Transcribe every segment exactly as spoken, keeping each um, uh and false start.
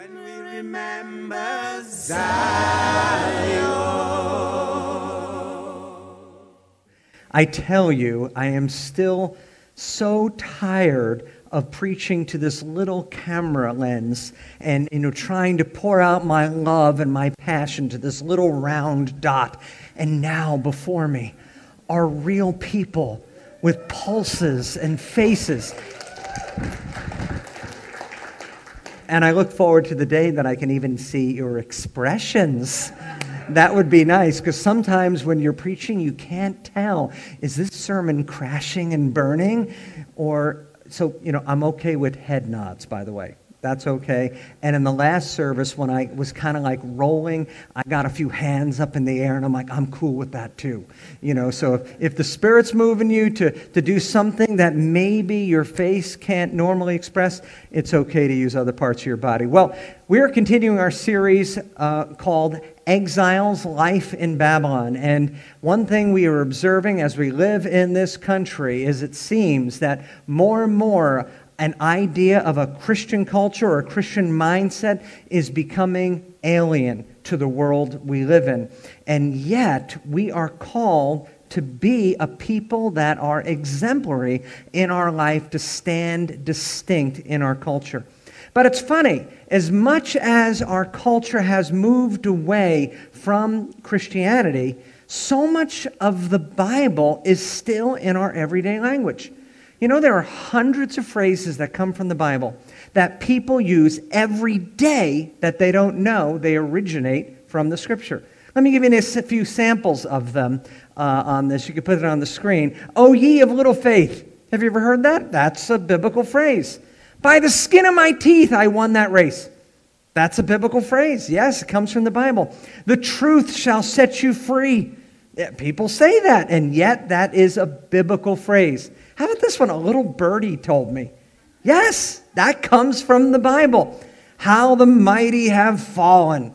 And we remember Zion. I tell you, I am still so tired of preaching to this little camera lens and, you know, trying to pour out my love and my passion to this little round dot. And now before me are real people with pulses and faces. And I look forward to the day that I can even see your expressions. That would be nice, because sometimes when you're preaching, you can't tell, is this sermon crashing and burning? Or, so, you know, I'm okay with head nods, by the way. That's okay. And in the last service, when I was kind of like rolling, I got a few hands up in the air, and I'm like, I'm cool with that too. You know, so if, if the Spirit's moving you to, to do something that maybe your face can't normally express, it's okay to use other parts of your body. Well, we're continuing our series uh, called Exiles, Life in Babylon. And one thing we are observing as we live in this country is it seems that more and more an idea of a Christian culture or a Christian mindset is becoming alien to the world we live in. And yet, we are called to be a people that are exemplary in our life, to stand distinct in our culture. But it's funny, as much as our culture has moved away from Christianity, so much of the Bible is still in our everyday language. You know, there are hundreds of phrases that come from the Bible that people use every day that they don't know they originate from the Scripture. Let me give you a few samples of them uh, on this. You can put it on the screen. O ye of little faith. Have you ever heard that? That's a biblical phrase. By the skin of my teeth, I won that race. That's a biblical phrase. Yes, it comes from the Bible. The truth shall set you free. Yeah, people say that, and yet that is a biblical phrase. How about this one? A little birdie told me. Yes, that comes from the Bible. How the mighty have fallen.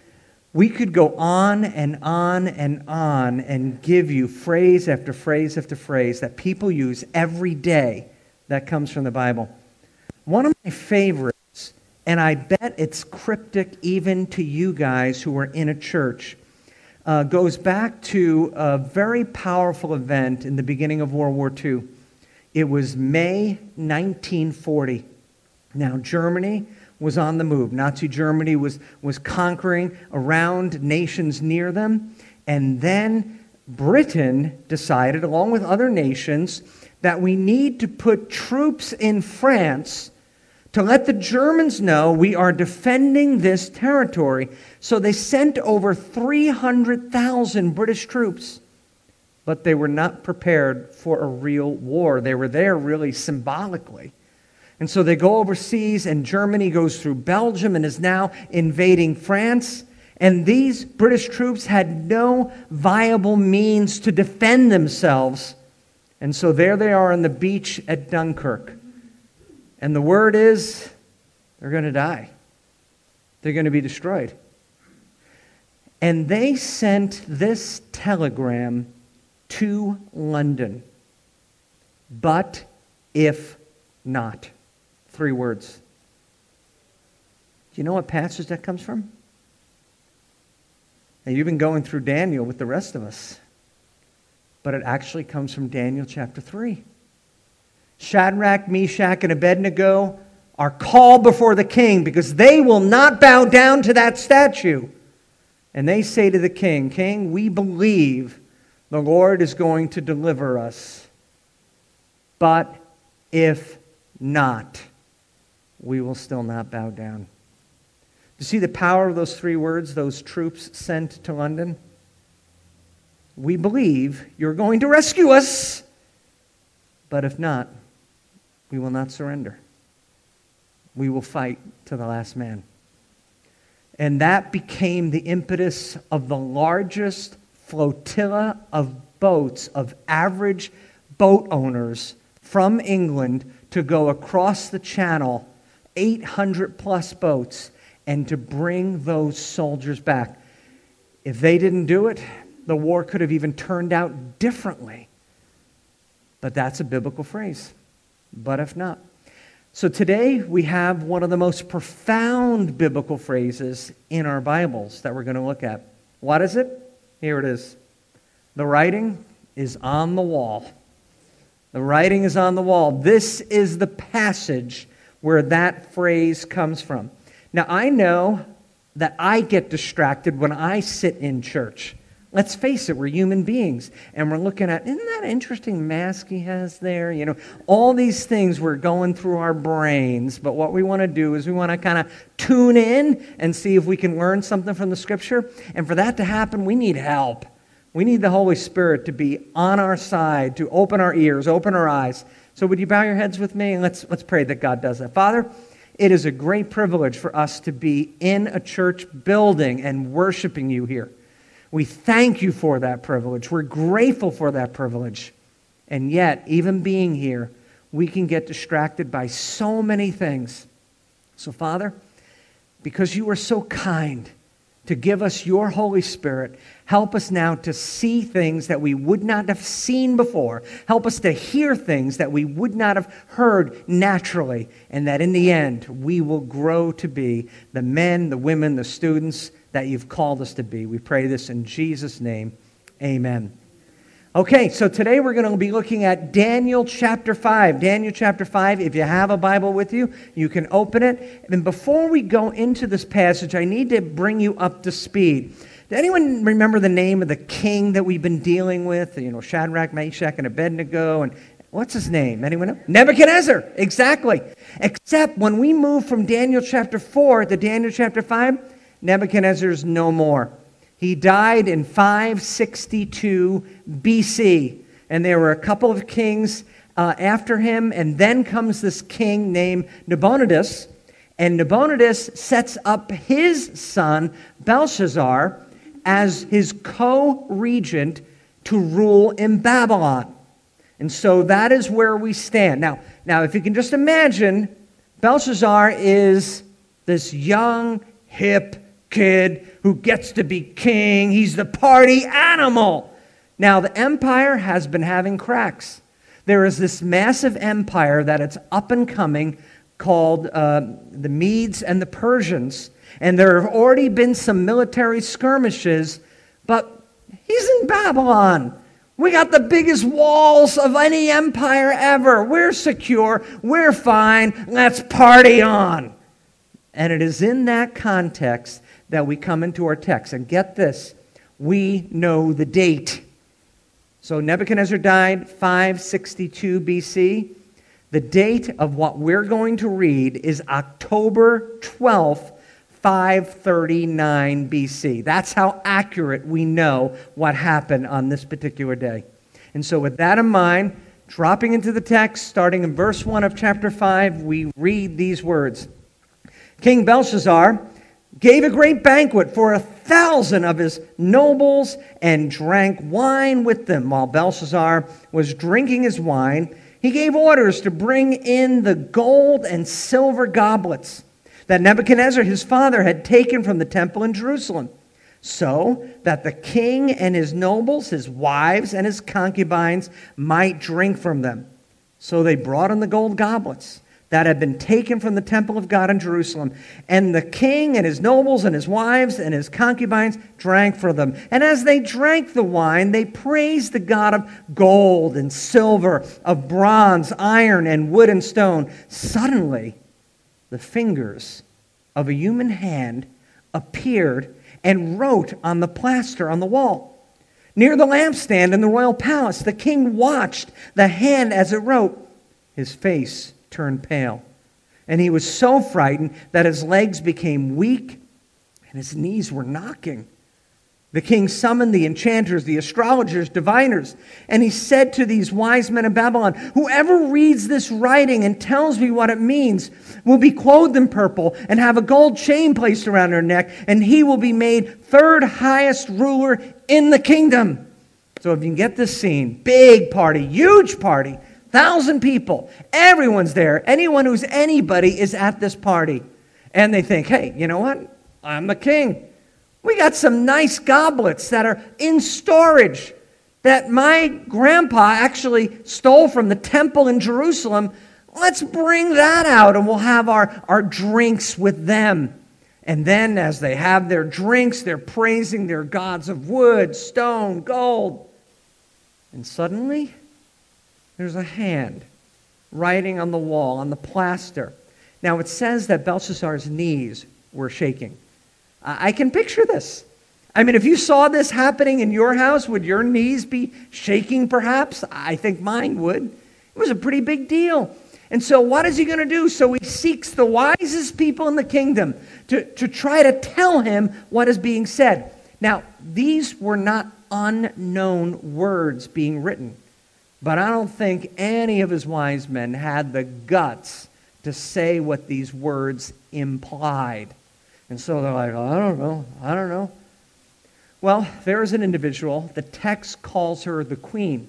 We could go on and on and on and give you phrase after phrase after phrase that people use every day that comes from the Bible. One of my favorites, and I bet it's cryptic even to you guys who are in a church, uh, goes back to a very powerful event in the beginning of World War Two. It was May nineteen forty. Now, Germany was on the move. Nazi Germany was, was conquering around nations near them. And then Britain decided, along with other nations, that we need to put troops in France to let the Germans know we are defending this territory. So they sent over three hundred thousand British troops. But they were not prepared for a real war. They were there really symbolically. And so they go overseas, and Germany goes through Belgium and is now invading France. And these British troops had no viable means to defend themselves. And so there they are on the beach at Dunkirk. And the word is, they're going to die. They're going to be destroyed. And they sent this telegram to London. But if not. Three words. Do you know what passage that comes from? Now, you've been going through Daniel with the rest of us. But it actually comes from Daniel chapter three. Shadrach, Meshach, and Abednego are called before the king because they will not bow down to that statue. And they say to the king, King, we believe the Lord is going to deliver us. But if not, we will still not bow down. Do you see the power of those three words, those troops sent to London? We believe you're going to rescue us. But if not, we will not surrender. We will fight to the last man. And that became the impetus of the largest flotilla of boats, of average boat owners from England to go across the channel, eight hundred plus boats, and to bring those soldiers back. If they didn't do it, the war could have even turned out differently. But that's a biblical phrase. But if not. So today we have one of the most profound biblical phrases in our Bibles that we're going to look at. What is it? Here it is. The writing is on the wall. The writing is on the wall. This is the passage where that phrase comes from. Now, I know that I get distracted when I sit in church. Let's face it, we're human beings, and we're looking at, isn't that an interesting mask he has there? You know, all these things we're going through our brains, but what we want to do is we want to kind of tune in and see if we can learn something from the Scripture, and for that to happen, we need help. We need the Holy Spirit to be on our side, to open our ears, open our eyes. So would you bow your heads with me, and let's, let's pray that God does that. Father, it is a great privilege for us to be in a church building and worshiping you here. We thank you for that privilege. We're grateful for that privilege. And yet, even being here, we can get distracted by so many things. So, Father, because you are so kind to give us your Holy Spirit, help us now to see things that we would not have seen before. Help us to hear things that we would not have heard naturally. And that in the end, we will grow to be the men, the women, the students that you've called us to be. We pray this in Jesus' name. Amen. Okay, so today we're going to be looking at Daniel chapter five. Daniel chapter five, if you have a Bible with you, you can open it. And before we go into this passage, I need to bring you up to speed. Does anyone remember the name of the king that we've been dealing with? You know, Shadrach, Meshach, and Abednego, and what's his name? Anyone know? Nebuchadnezzar, exactly. Except when we move from Daniel chapter four to Daniel chapter five, Nebuchadnezzar's no more. He died in five sixty-two B C, and there were a couple of kings uh, after him, and then comes this king named Nabonidus, and Nabonidus sets up his son, Belshazzar, as his co-regent to rule in Babylon. And so that is where we stand. Now, now if you can just imagine, Belshazzar is this young, hip kid who gets to be king. He's the party animal. Now, the empire has been having cracks. There is this massive empire that it's up and coming called uh, the Medes and the Persians. And there have already been some military skirmishes, but he's in Babylon. We got the biggest walls of any empire ever. We're secure. We're fine. Let's party on. And it is in that context that we come into our text. And get this, we know the date. So Nebuchadnezzar died five sixty-two B C. The date of what we're going to read is October twelfth, five thirty-nine B C. That's how accurate we know what happened on this particular day. And so with that in mind, dropping into the text, starting in verse one of chapter five, we read these words. King Belshazzar gave a great banquet for a thousand of his nobles and drank wine with them. While Belshazzar was drinking his wine, he gave orders to bring in the gold and silver goblets that Nebuchadnezzar his father had taken from the temple in Jerusalem, so that the king and his nobles, his wives, and his concubines might drink from them. So they brought in the gold goblets that had been taken from the temple of God in Jerusalem. And the king and his nobles and his wives and his concubines drank from them. And as they drank the wine, they praised the God of gold and silver, of bronze, iron, and wood and stone. Suddenly, the fingers of a human hand appeared and wrote on the plaster on the wall. Near the lampstand in the royal palace, the king watched the hand as it wrote. His face turned pale, and he was so frightened that his legs became weak and his knees were knocking. The king summoned the enchanters, the astrologers, diviners, and he said to these wise men of Babylon, whoever reads this writing and tells me what it means will be clothed in purple and have a gold chain placed around their neck, and he will be made third highest ruler in the kingdom. So if you can get this scene, big party, huge party, thousand people, everyone's there. Anyone who's anybody is at this party. And they think, hey, you know what? I'm the king. We got some nice goblets that are in storage that my grandpa actually stole from the temple in Jerusalem. Let's bring that out and we'll have our, our drinks with them. And then as they have their drinks, they're praising their gods of wood, stone, gold. And suddenly, there's a hand writing on the wall, on the plaster. Now it says that Belshazzar's knees were shaking. I can picture this. I mean, if you saw this happening in your house, would your knees be shaking perhaps? I think mine would. It was a pretty big deal. And so what is he going to do? So he seeks the wisest people in the kingdom to, to try to tell him what is being said. Now, these were not unknown words being written, but I don't think any of his wise men had the guts to say what these words implied. And so they're like, I don't know, I don't know. Well, there is an individual, the text calls her the queen,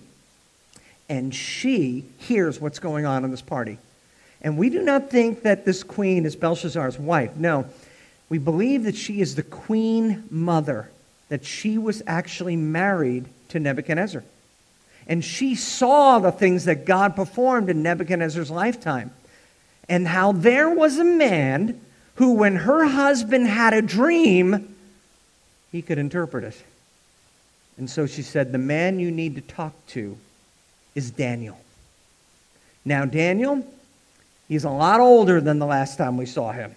and she hears what's going on in this party. And we do not think that this queen is Belshazzar's wife. No, we believe that she is the queen mother, that she was actually married to Nebuchadnezzar. And she saw the things that God performed in Nebuchadnezzar's lifetime, and how there was a man who, when her husband had a dream, he could interpret it. And so she said, the man you need to talk to is Daniel. Now, Daniel, he's a lot older than the last time we saw him.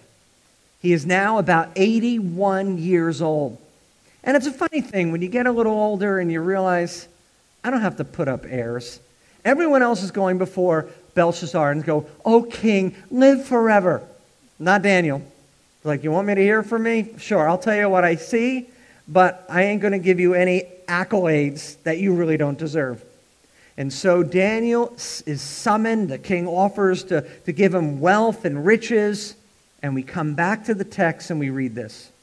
He is now about eighty-one years old. And it's a funny thing, when you get a little older and you realize, I don't have to put up heirs. Everyone else is going before Belshazzar and go, oh, king, live forever. Not Daniel. Like, you want me to hear from me? Sure, I'll tell you what I see, but I ain't going to give you any accolades that you really don't deserve. And so Daniel is summoned. The king offers to, to give him wealth and riches. And we come back to the text and we read this.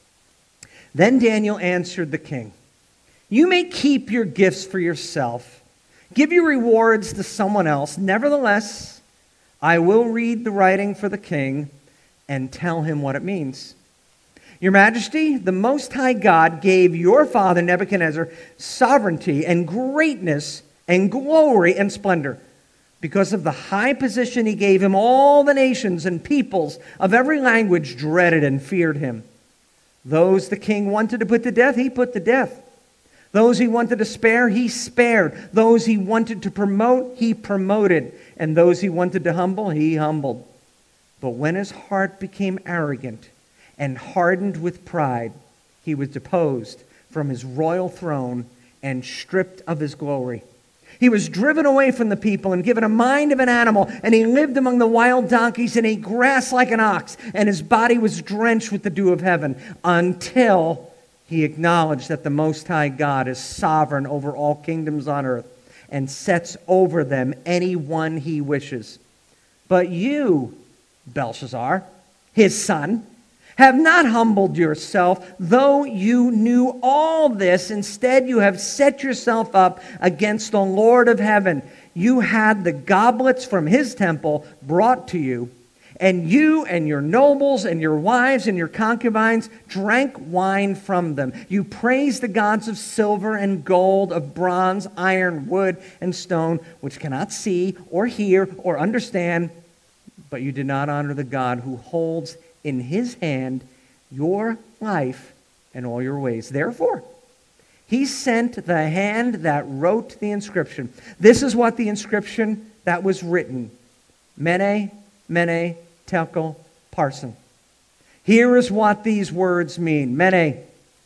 Then Daniel answered the king, you may keep your gifts for yourself. Give your rewards to someone else. Nevertheless, I will read the writing for the king and tell him what it means. Your Majesty, the Most High God gave your father Nebuchadnezzar sovereignty and greatness and glory and splendor. Because of the high position he gave him, all the nations and peoples of every language dreaded and feared him. Those the king wanted to put to death, he put to death. Those he wanted to spare, he spared. Those he wanted to promote, he promoted. And those he wanted to humble, he humbled. But when his heart became arrogant and hardened with pride, he was deposed from his royal throne and stripped of his glory. He was driven away from the people and given a mind of an animal, and he lived among the wild donkeys and ate grass like an ox, and his body was drenched with the dew of heaven, until he acknowledged that the Most High God is sovereign over all kingdoms on earth and sets over them any one he wishes. But you, Belshazzar, his son, have not humbled yourself, though you knew all this. Instead, you have set yourself up against the Lord of heaven. You had the goblets from his temple brought to you, and you and your nobles and your wives and your concubines drank wine from them. You praised the gods of silver and gold, of bronze, iron, wood, and stone, which cannot see or hear or understand, but you did not honor the God who holds in his hand your life and all your ways. Therefore, he sent the hand that wrote the inscription. This is what the inscription that was written. Mene, Mene, Tekel, Parsin. Here is what these words mean. Mene,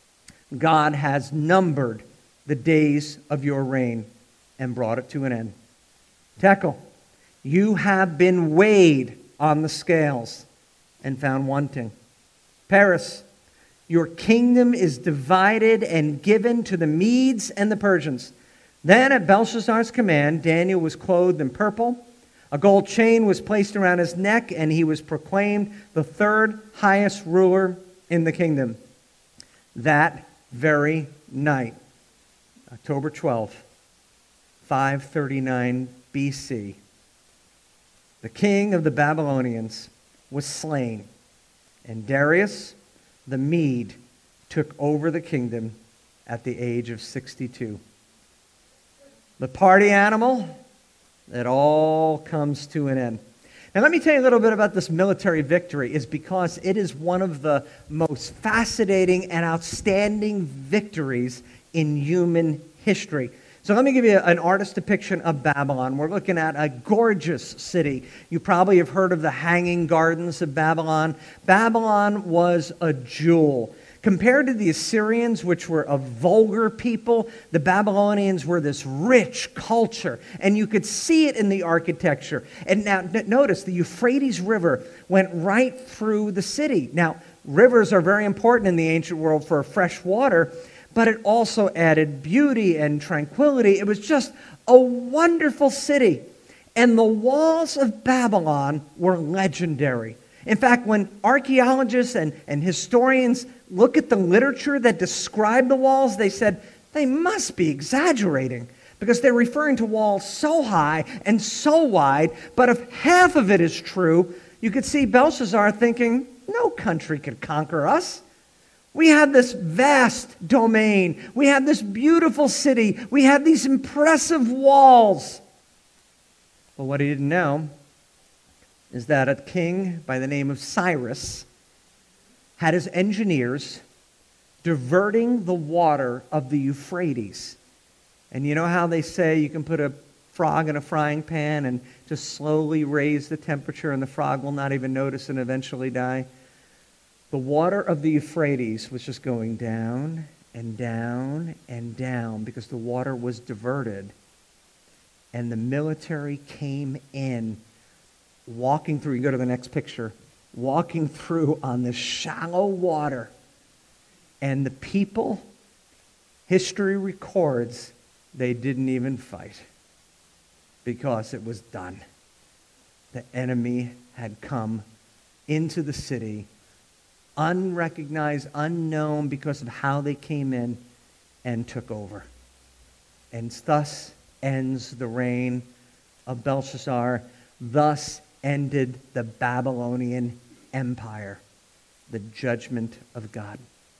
God has numbered the days of your reign and brought it to an end. Tekel, you have been weighed on the scales and found wanting. Paris, your kingdom is divided and given to the Medes and the Persians. Then at Belshazzar's command, Daniel was clothed in purple. A gold chain was placed around his neck, and he was proclaimed the third highest ruler in the kingdom. That very night, October twelfth, five thirty-nine B C, the king of the Babylonians was slain, and Darius the Mede took over the kingdom at the age of sixty-two. The party animal, it all comes to an end. And let me tell you a little bit about this military victory, is because it is one of the most fascinating and outstanding victories in human history. So let me give you an artist's depiction of Babylon. We're looking at a gorgeous city. You probably have heard of the Hanging Gardens of Babylon. Babylon was a jewel. Compared to the Assyrians, which were a vulgar people, the Babylonians were this rich culture. And you could see it in the architecture. And now, n- notice, the Euphrates River went right through the city. Now, rivers are very important in the ancient world for fresh water, but it also added beauty and tranquility. It was just a wonderful city. And the walls of Babylon were legendary. In fact, when archaeologists and, and historians look at the literature that describe the walls, they said they must be exaggerating because they're referring to walls so high and so wide. But if half of it is true, you could see Belshazzar thinking, no country could conquer us. We have this vast domain. We have this beautiful city. We have these impressive walls. But what he didn't know is that a king by the name of Cyrus had his engineers diverting the water of the Euphrates. And you know how they say you can put a frog in a frying pan and just slowly raise the temperature and the frog will not even notice and eventually die? The water of the Euphrates was just going down and down and down because the water was diverted. And the military came in, walking through, you go to the next picture, walking through on this shallow water. And the people, history records, they didn't even fight because it was done. The enemy had come into the city, unrecognized, unknown because of how they came in and took over. And thus ends the reign of Belshazzar. Thus ended the Babylonian Empire, the judgment of God.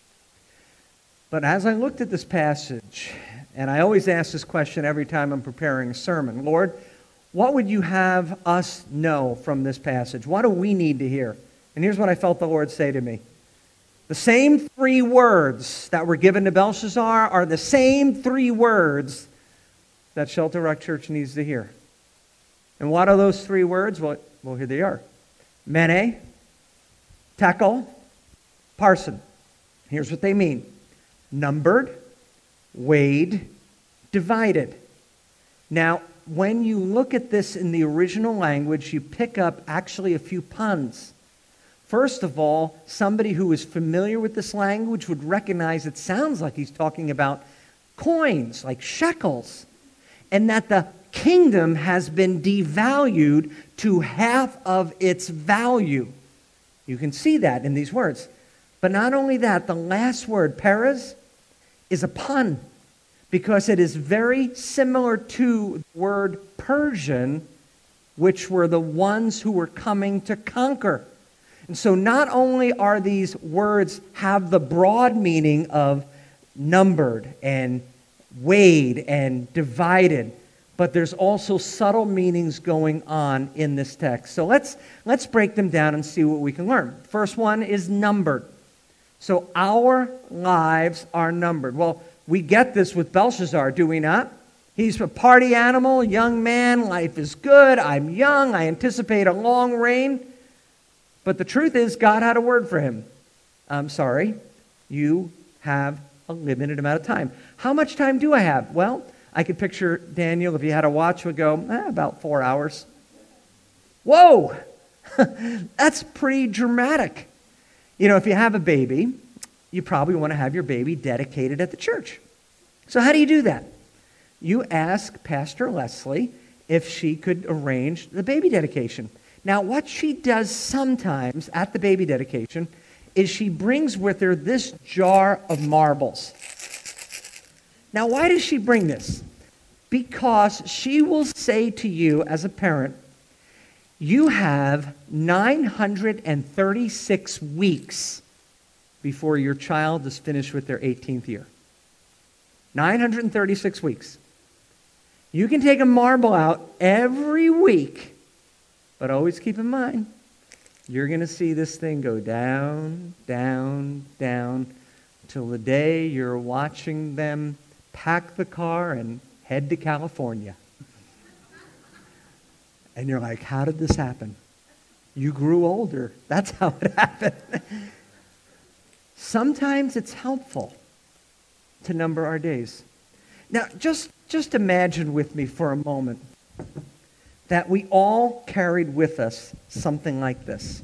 But as I looked at this passage, and I always ask this question every time I'm preparing a sermon, Lord, what would you have us know from this passage? What do we need to hear? And here's what I felt the Lord say to me. The same three words that were given to Belshazzar are the same three words that Shelter Rock Church needs to hear. And what are those three words? Well, well here they are. Mene, Tekel, Parsin. Here's what they mean. Numbered, weighed, divided. Now, when you look at this in the original language, you pick up actually a few puns. First of all, somebody who is familiar with this language would recognize it sounds like he's talking about coins, like shekels, and that the kingdom has been devalued to half of its value. You can see that in these words. But not only that, the last word, Perez, is a pun because it is very similar to the word Persian, which were the ones who were coming to conquer. And so not only are these words have the broad meaning of numbered and weighed and divided, but there's also subtle meanings going on in this text. So let's let's break them down and see what we can learn. First one is numbered. So our lives are numbered. Well, we get this with Belshazzar, do we not? He's a party animal, a young man, life is good, I'm young, I anticipate a long reign. But the truth is, God had a word for him. I'm sorry, you have a limited amount of time. How much time do I have? Well, I could picture Daniel, if he had a watch, would go, eh, about four hours. Whoa! That's pretty dramatic. You know, if you have a baby, you probably want to have your baby dedicated at the church. So how do you do that? You ask Pastor Leslie if she could arrange the baby dedication. Now, what she does sometimes at the baby dedication is she brings with her this jar of marbles. Now, why does she bring this? Because she will say to you as a parent, you have nine hundred thirty-six weeks before your child is finished with their eighteenth year. nine hundred thirty-six weeks. You can take a marble out every week But always keep in mind, you're going to see this thing go down, down, down, till the day you're watching them pack the car and head to California. And you're like, how did this happen? You grew older. That's how it happened. Sometimes it's helpful to number our days. Now, just, just imagine with me for a moment that we all carried with us something like this.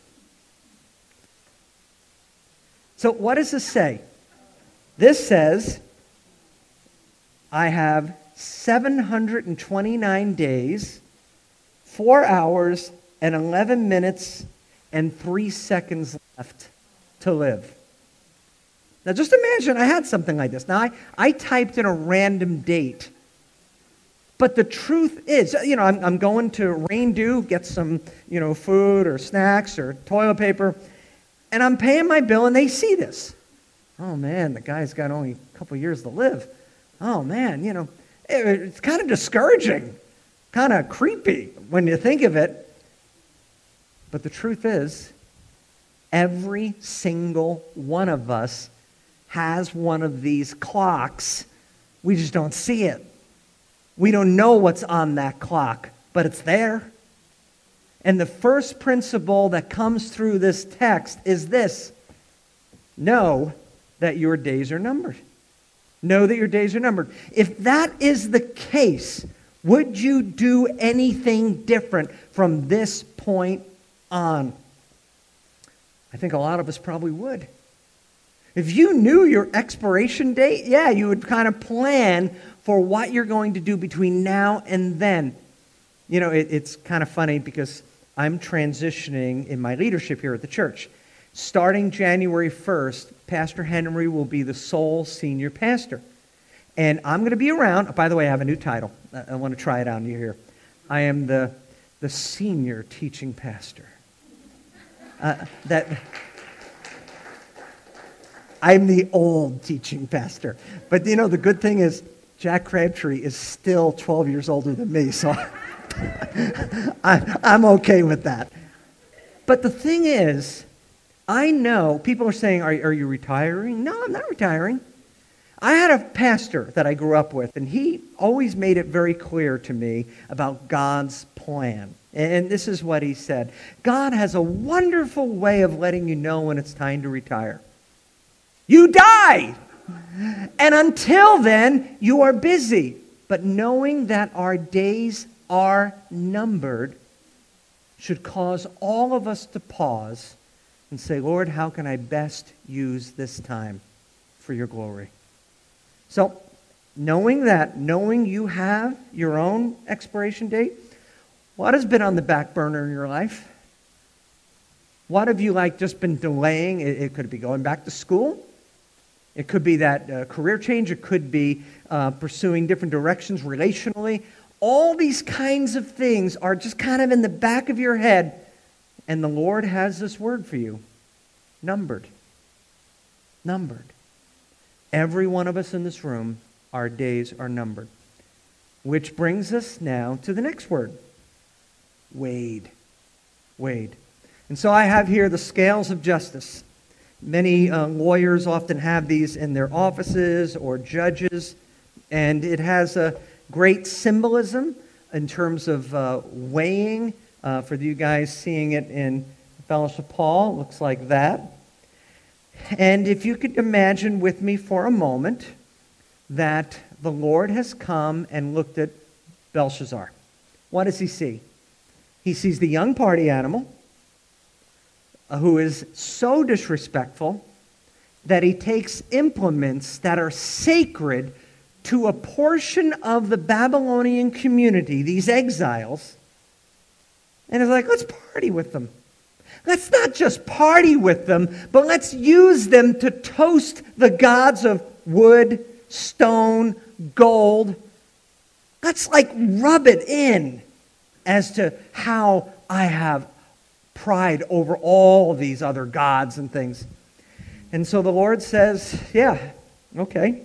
So what does this say? This says, I have seven hundred twenty-nine days, four hours, and eleven minutes, and three seconds left to live. Now just imagine I had something like this. Now I, I typed in a random date. But the truth is, you know, I'm, I'm going to Rain Dew, get some, you know, food or snacks or toilet paper, and I'm paying my bill and they see this. Oh man, the guy's got only a couple years to live. Oh man, you know, it, it's kind of discouraging, kind of creepy when you think of it. But the truth is, every single one of us has one of these clocks. We just don't see it. We don't know what's on that clock, but it's there. And the first principle that comes through this text is this: know that your days are numbered. Know that your days are numbered. If that is the case, would you do anything different from this point on? I think a lot of us probably would. If you knew your expiration date, yeah, you would kind of plan for what you're going to do between now and then. You know, it, it's kind of funny because I'm transitioning in my leadership here at the church. Starting January first, Pastor Henry will be the sole senior pastor. And I'm going to be around. By the way, I have a new title. I, I want to try it out here. I am the, the senior teaching pastor. Uh, that... I'm the old teaching pastor. But you know, the good thing is Jack Crabtree is still twelve years older than me, so I, I'm okay with that. But the thing is, I know, people are saying, are, are you retiring? No, I'm not retiring. I had a pastor that I grew up with, and he always made it very clear to me about God's plan. And this is what he said: God has a wonderful way of letting you know when it's time to retire. You die! And until then, you are busy. But knowing that our days are numbered should cause all of us to pause and say, Lord, how can I best use this time for your glory? So, knowing that, knowing you have your own expiration date, what has been on the back burner in your life? What have you like just been delaying? It, it could be going back to school. It could be that uh, career change. It could be uh, pursuing different directions relationally. All these kinds of things are just kind of in the back of your head. And the Lord has this word for you: numbered. Numbered. Every one of us in this room, our days are numbered. Which brings us now to the next word: weighed. Weighed. And so I have here the scales of justice. Many uh, lawyers often have these in their offices, or judges, and it has a great symbolism in terms of uh, weighing. Uh, for you guys seeing it in Fellowship Hall, it looks like that. And if you could imagine with me for a moment that the Lord has come and looked at Belshazzar. What does he see? He sees the young party animal, who is so disrespectful that he takes implements that are sacred to a portion of the Babylonian community, these exiles, and is like, let's party with them. Let's not just party with them, but let's use them to toast the gods of wood, stone, gold. Let's like rub it in as to how I have pride over all these other gods and things. And so the Lord says, yeah, okay,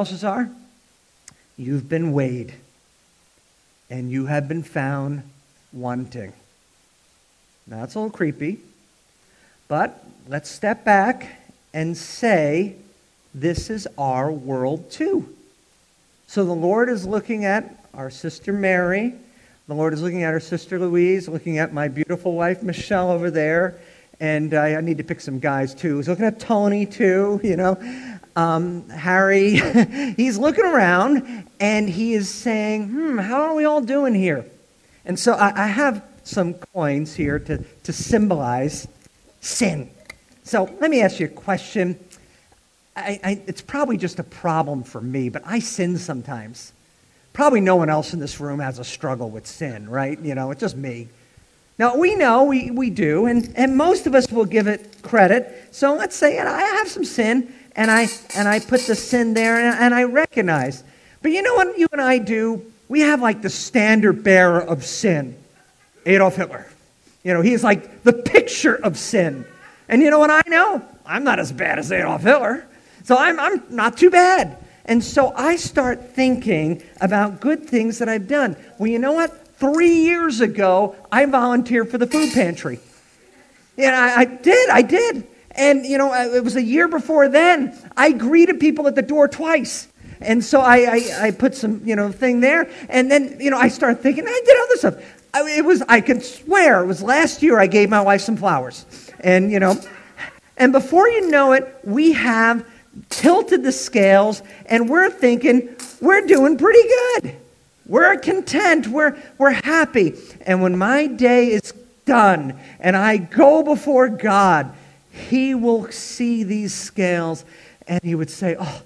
Belshazzar, you've been weighed, and you have been found wanting. Now, that's a little creepy, but let's step back and say this is our world too. So the Lord is looking at our sister Mary. The Lord is looking at her sister Louise, looking at my beautiful wife Michelle over there. And uh, I need to pick some guys too. He's looking at Tony too, you know. Um, Harry, he's looking around and he is saying, hmm, how are we all doing here? And so I, I have some coins here to, to symbolize sin. So let me ask you a question. I, I, it's probably just a problem for me, but I sin sometimes. Probably no one else in this room has a struggle with sin, right? You know, it's just me. Now, we know we, we do, and, and most of us will give it credit. So let's say and I have some sin, and I and I put the sin there, and, and I recognize. But you know what you and I do? We have like the standard bearer of sin, Adolf Hitler. You know, he's like the picture of sin. And you know what I know? I'm not as bad as Adolf Hitler. So I'm I'm not too bad. And so I start thinking about good things that I've done. Well, you know what? Three years ago, I volunteered for the food pantry. Yeah, I, I did, I did. And, you know, it was a year before then. I greeted people at the door twice. And so I, I, I put some, you know, thing there. And then, you know, I started thinking, I did other stuff. I, it was, I could swear, it was last year I gave my wife some flowers. And, you know, and before you know it, we have tilted the scales, and we're thinking we're doing pretty good. We're content. We're, we're happy. And when my day is done and I go before God, He will see these scales and He would say, oh,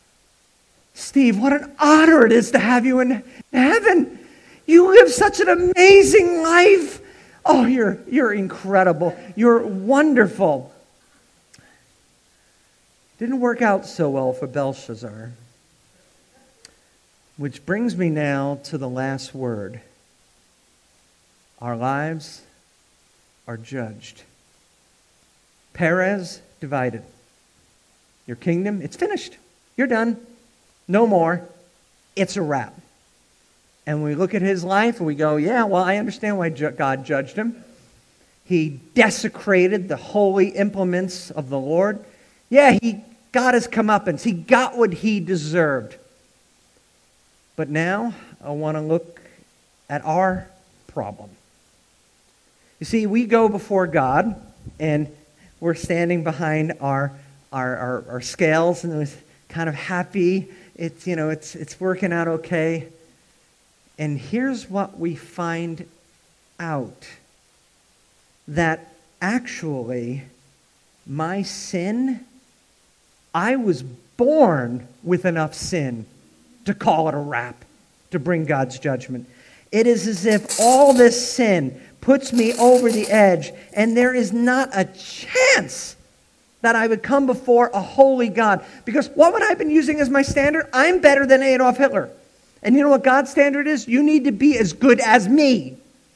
Steve, what an honor it is to have you in heaven. You live such an amazing life. Oh, you're, you're incredible. You're wonderful. Didn't work out so well for Belshazzar. Which brings me now to the last word. Our lives are judged. Perez divided. Your kingdom, it's finished. You're done. No more. It's a wrap. And we look at his life and we go, yeah, well, I understand why God judged him. He desecrated the holy implements of the Lord. Yeah, he got his comeuppance. He got what he deserved. But now I want to look at our problem. You see, we go before God and we're standing behind our our, our, our scales and we're kind of happy. It's, you know, it's it's working out okay. And here's what we find out. That actually my sin, I was born with enough sin to call it a wrap, to bring God's judgment. It is as if all this sin puts me over the edge, and there is not a chance that I would come before a holy God. Because what would I have been using as my standard? I'm better than Adolf Hitler. And you know what God's standard is? You need to be as good as me.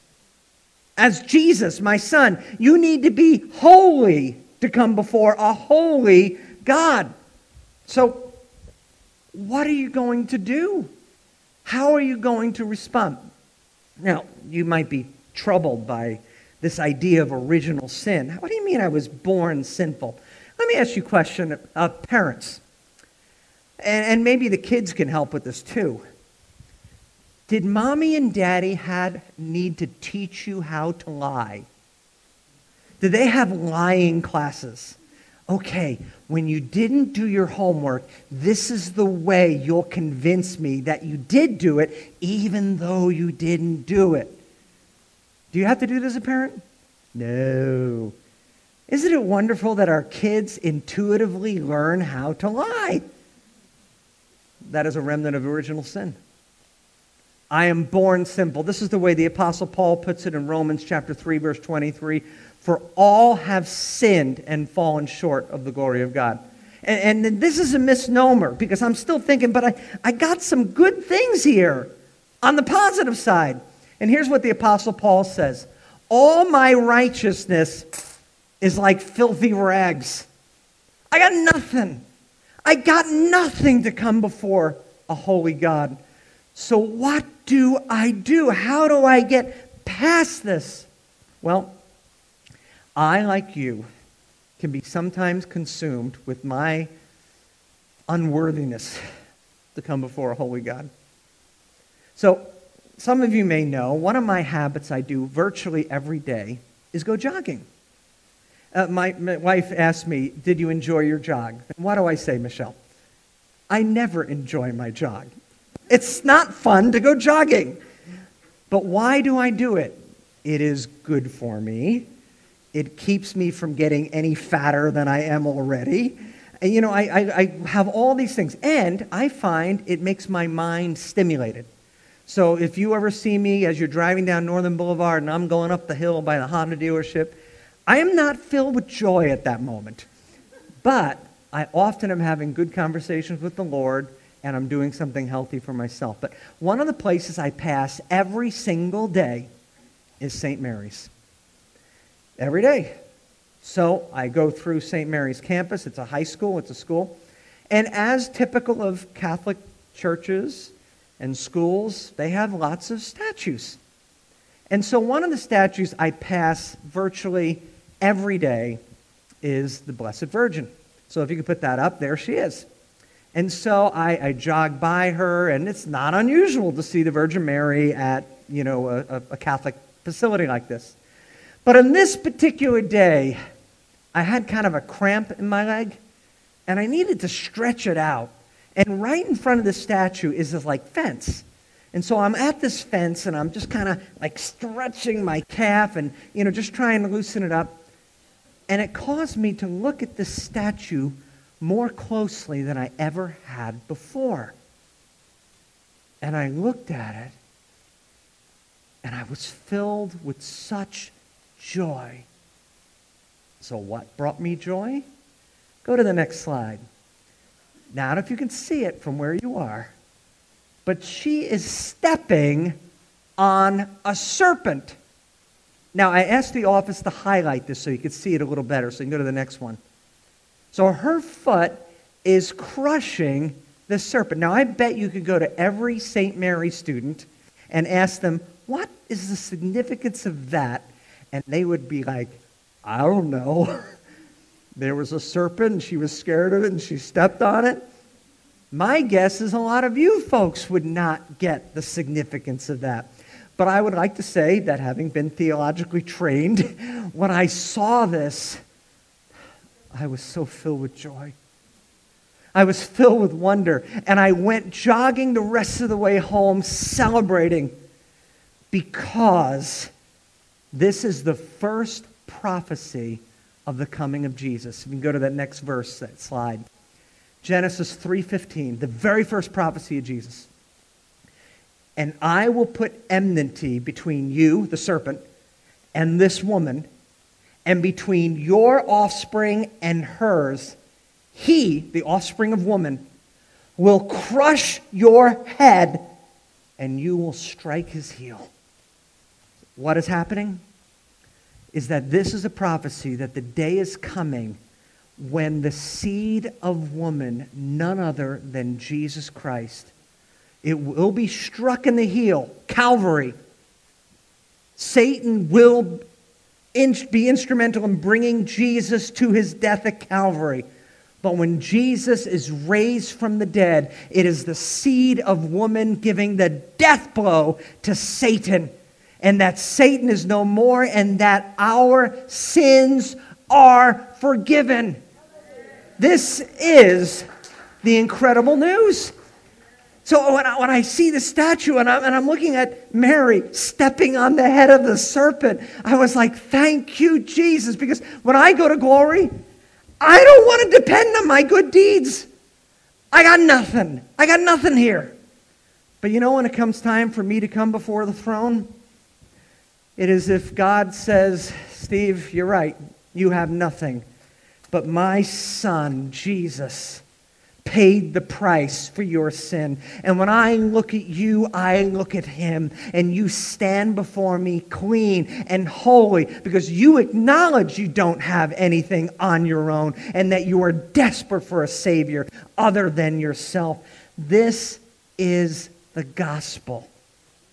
As Jesus, my son. You need to be holy to come before a holy God. So, what are you going to do? How are you going to respond? Now, you might be troubled by this idea of original sin. What do you mean I was born sinful? Let me ask you a question of parents. And, and maybe the kids can help with this too. Did mommy and daddy had need to teach you how to lie? Did they have lying classes? Okay, when you didn't do your homework, this is the way you'll convince me that you did do it, even though you didn't do it. Do you have to do this as a parent? No. Isn't it wonderful that our kids intuitively learn how to lie? That is a remnant of original sin. I am born simple. This is the way the Apostle Paul puts it in Romans chapter three, verse twenty-three. For all have sinned and fallen short of the glory of God. And, and this is a misnomer because I'm still thinking, but I, I got some good things here on the positive side. And here's what the Apostle Paul says. All my righteousness is like filthy rags. I got nothing. I got nothing to come before a holy God. So what do I do? How do I get past this. Well, I, like you, can be sometimes consumed with my unworthiness to come before a holy God. So, some of you may know, one of my habits I do virtually every day is go jogging. Uh, my, my wife asked me, did you enjoy your jog? And what do I say, Michelle? I never enjoy my jog. It's not fun to go jogging. But why do I do it? It is good for me. It keeps me from getting any fatter than I am already. And, you know, I, I, I have all these things. And I find it makes my mind stimulated. So if you ever see me as you're driving down Northern Boulevard and I'm going up the hill by the Honda dealership, I am not filled with joy at that moment. But I often am having good conversations with the Lord, and I'm doing something healthy for myself. But one of the places I pass every single day is Saint Mary's. Every day. So I go through Saint Mary's campus. It's a high school. It's a school. And as typical of Catholic churches and schools, they have lots of statues. And so one of the statues I pass virtually every day is the Blessed Virgin. So if you could put that up, there she is. And so I, I jog by her, and it's not unusual to see the Virgin Mary at, you know, a, a Catholic facility like this. But on this particular day, I had kind of a cramp in my leg, and I needed to stretch it out. And right in front of the statue is this like fence. And so I'm at this fence, and I'm just kind of like stretching my calf and, you know, just trying to loosen it up. And it caused me to look at this statue more closely than I ever had before. And I looked at it, and I was filled with such joy. So what brought me joy? Go to the next slide. Now, I don't know if you can see it from where you are, but she is stepping on a serpent. Now, I asked the office to highlight this so you could see it a little better, so you can go to the next one. So her foot is crushing the serpent. Now, I bet you could go to every Saint Mary student and ask them, what is the significance of that? And they would be like, I don't know. There was a serpent, and she was scared of it, and she stepped on it. My guess is a lot of you folks would not get the significance of that. But I would like to say that having been theologically trained, when I saw this, I was so filled with joy. I was filled with wonder, and I went jogging the rest of the way home celebrating because this is the first prophecy of the coming of Jesus. If you can go to that next verse, that slide. Genesis three fifteen, the very first prophecy of Jesus. And I will put enmity between you, the serpent, and this woman, and between your offspring and hers. He, the offspring of woman, will crush your head, and you will strike his heel. What is happening is that this is a prophecy that the day is coming when the seed of woman, none other than Jesus Christ, it will be struck in the heel, Calvary. Satan will be instrumental in bringing Jesus to his death at Calvary. But when Jesus is raised from the dead, it is the seed of woman giving the death blow to Satan. And that Satan is no more, and that our sins are forgiven. This is the incredible news. So when I, when I see the statue and I'm, and I'm looking at Mary stepping on the head of the serpent, I was like, thank you, Jesus. Because when I go to glory, I don't want to depend on my good deeds. I got nothing. I got nothing here. But you know, when it comes time for me to come before the throne, it is if God says, Steve, you're right. You have nothing. But my son, Jesus, paid the price for your sin. And when I look at you, I look at him. And you stand before me clean and holy because you acknowledge you don't have anything on your own and that you are desperate for a Savior other than yourself. This is the gospel.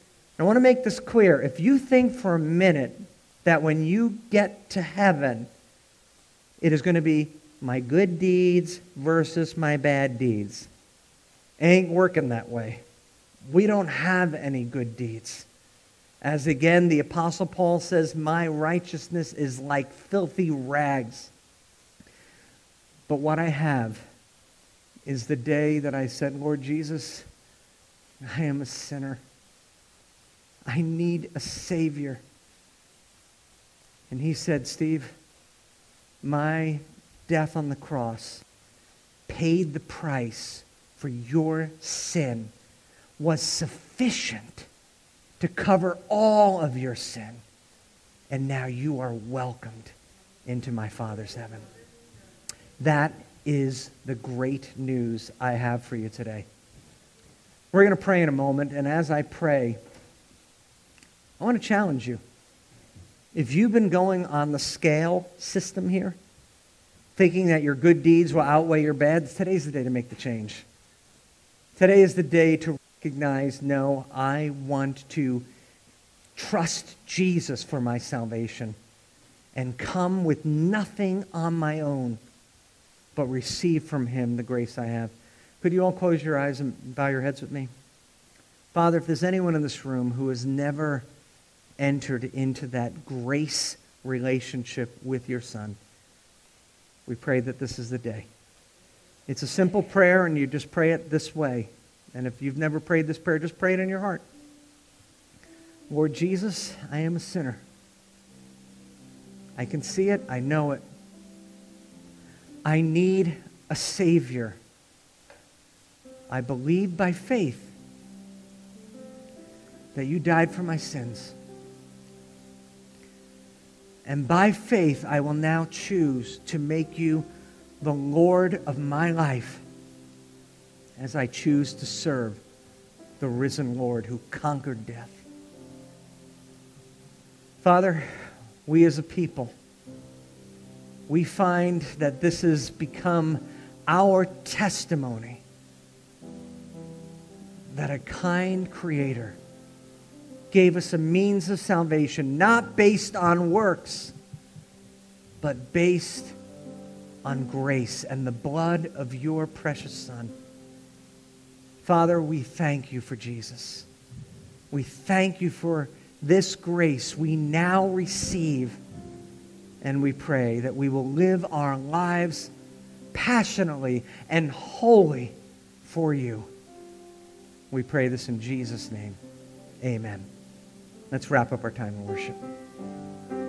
I want to make this clear. If you think for a minute that when you get to heaven, it is going to be my good deeds versus my bad deeds, it ain't working that way. We don't have any good deeds. As again, the Apostle Paul says, my righteousness is like filthy rags. But what I have is the day that I said, Lord Jesus, I am a sinner. I need a Savior. And he said, Steve, my death on the cross paid the price for your sin, was sufficient to cover all of your sin. And now you are welcomed into my Father's heaven. That is the great news I have for you today. We're going to pray in a moment, and as I pray, I want to challenge you. If you've been going on the scale system here, thinking that your good deeds will outweigh your bad, today's the day to make the change. Today is the day to recognize, no, I want to trust Jesus for my salvation and come with nothing on my own, but receive from him the grace I have. Could you all close your eyes and bow your heads with me? Father, if there's anyone in this room who has never entered into that grace relationship with your Son, we pray that this is the day. It's a simple prayer, and you just pray it this way. And if you've never prayed this prayer, just pray it in your heart. Lord Jesus, I am a sinner. I can see it. I know it. I need a Savior. I believe by faith that you died for my sins. And by faith, I will now choose to make you the Lord of my life as I choose to serve the risen Lord who conquered death. Father, we as a people, we find that this has become our testimony that a kind Creator gave us a means of salvation, not based on works, but based on grace and the blood of your precious Son. Father, we thank you for Jesus. We thank you for this grace we now receive, and we pray that we will live our lives passionately and wholly for you. We pray this in Jesus' name. Amen. Let's wrap up our time of worship.